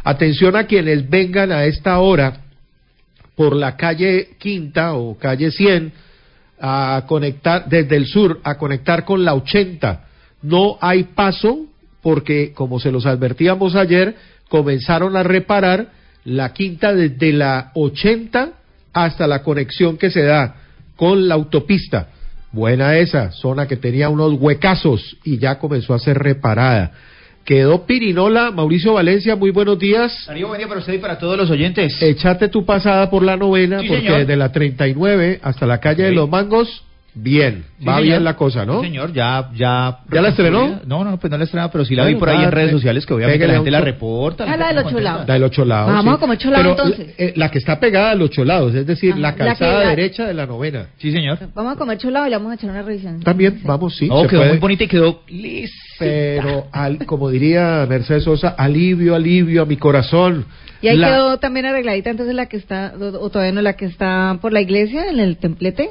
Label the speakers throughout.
Speaker 1: Atención a quienes vengan a esta hora por la calle Quinta o calle 100 a conectar desde el sur, a conectar con la 80. No hay paso porque, como se los advertíamos ayer, comenzaron a reparar la Quinta desde la 80 hasta la conexión que se da con la autopista. Buena esa zona que tenía unos huecazos y ya comenzó a ser reparada. Quedó pirinola. Mauricio Valencia, muy buenos días.
Speaker 2: Darío, buen día para usted y para todos los oyentes.
Speaker 1: Échate tu pasada por la novena, sí, porque señor, desde la 39 hasta la calle de los Mangos, bien, sí, va señor, bien la cosa, ¿no?
Speaker 2: Sí, señor, ¿Ya
Speaker 1: la estrenó?
Speaker 2: No, pues no la estrenó, pero sí la vi por ahí en redes sociales, que obviamente la gente la reporta.
Speaker 3: La del Ocho Lados.
Speaker 1: La del Ocho Lados,
Speaker 3: vamos
Speaker 1: sí.
Speaker 3: como Ocho Lados, entonces.
Speaker 1: La que está pegada al Ocho Lados, es decir, la calzada derecha de la novena.
Speaker 2: Sí, señor.
Speaker 3: Vamos a comer Ocho Lados y le vamos a echar una revisión.
Speaker 1: También, vamos, sí.
Speaker 2: Oh, quedó puede, muy bonita y quedó lisa.
Speaker 1: Pero, como diría Mercedes Sosa, alivio a mi corazón.
Speaker 3: ¿Y ahí quedó también arregladita entonces la que está, o todavía no, la que está por la iglesia, en el templete?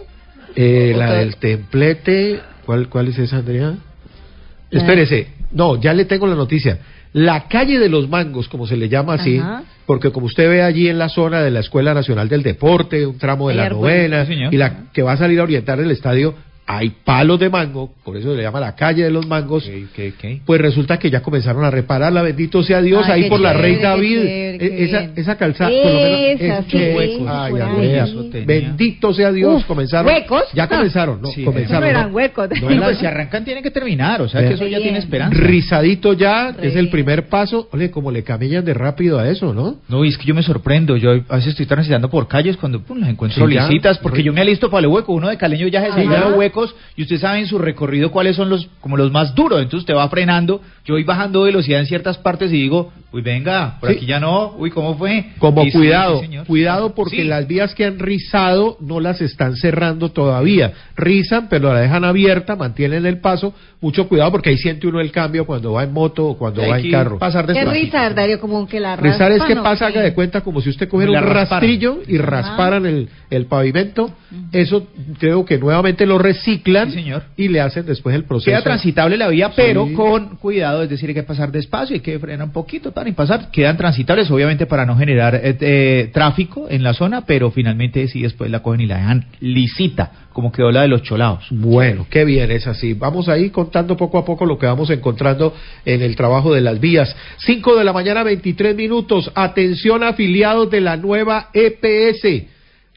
Speaker 1: La del templete, ¿cuál es esa, Andrea? Espérese, no, ya le tengo la noticia. La calle de los Mangos, como se le llama así, ajá, porque como usted ve allí en la zona de la Escuela Nacional del Deporte, un tramo de la novena, sí, y la que va a salir a orientar el estadio, hay palos de mango, por eso se le llama la calle de los Mangos. Pues resulta que ya comenzaron a repararla, bendito sea Dios. Ay, ahí por chévere, la Rey David, esa calzada, por lo menos esos huecos. Ay, Andrea, bendito sea Dios. Comenzaron.
Speaker 3: ¿Huecos?
Speaker 1: Ya comenzaron, no,
Speaker 3: sí,
Speaker 1: comenzaron.
Speaker 3: No eran huecos.
Speaker 2: Bueno, pues si arrancan tienen que terminar, o sea que eso ya tiene esperanza.
Speaker 1: Rizadito ya, es el primer paso. Ole, como le camellan de rápido a eso, ¿no?
Speaker 2: No, y es que yo me sorprendo, yo a veces estoy transitando por calles cuando las encuentro lisitas, porque yo me alisto para el hueco, uno de caleño ya se llena de huecos, y usted sabe en su recorrido cuáles son los más duros, entonces usted va frenando, yo voy bajando velocidad en ciertas partes y digo, uy venga, por aquí ya no, uy ¿cómo fue?
Speaker 1: Como cuidado porque las vías que han rizado no las están cerrando todavía, rizan pero la dejan abierta, mantienen el paso, mucho cuidado porque ahí siente uno el cambio cuando va en moto o cuando va en carro.
Speaker 3: ¿Qué rizar, Darío? Como que la raspan.
Speaker 1: Rizar es que pasa, haga de cuenta como si usted cogiera un rastrillo y rasparan el pavimento, eso creo que nuevamente lo reciclan,
Speaker 2: sí, señor,
Speaker 1: y le hacen después el proceso.
Speaker 2: Queda transitable la vía, pero sí, con cuidado, es decir, hay que pasar despacio, hay que frenar un poquito para pasar. Quedan transitables, obviamente, para no generar tráfico en la zona, pero finalmente sí después la cogen y la dejan lisita, como quedó la de los Cholados.
Speaker 1: Bueno, qué bien, es así. Vamos ahí contando poco a poco lo que vamos encontrando en el trabajo de las vías. 5 de la mañana, 23 minutos. Atención, afiliados de la nueva EPS.